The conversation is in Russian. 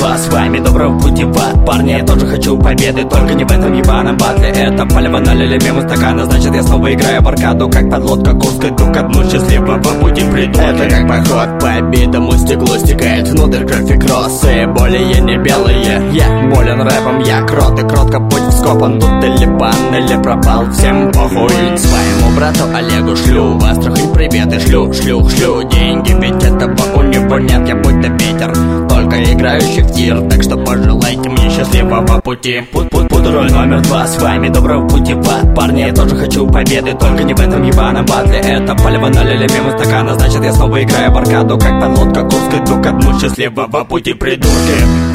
2, с вами доброго пути в ад. Парни, я тоже хочу победы, только не в этом ебаном батле. Это поливо налили мимо стакана, значит я снова играю в аркаду. Как подлодка Курской, иду ко дну, счастливого пути приду. Это как поход по битому стеклу, стекает внутрь кровь и кроссы, более не белые. Я болен рэпом, я крот, и кротко путь вскопан. Тут или бан, или пропал, всем похуй. Своему брату Олегу шлю в Астрахань привет и шлю деньги, ведь этого у него нет, я будто Питер, только играющий в тир. Так что пожелайте мне счастливого пути. Роль номер 2, с вами доброго пути в ад. Парни, я тоже хочу победы, только не в этом ебаном батле. Это поливо налили мимо стакана, значит я снова играю в аркаду. Как подлодка Курской, иду ко дну, счастливого пути, придурки.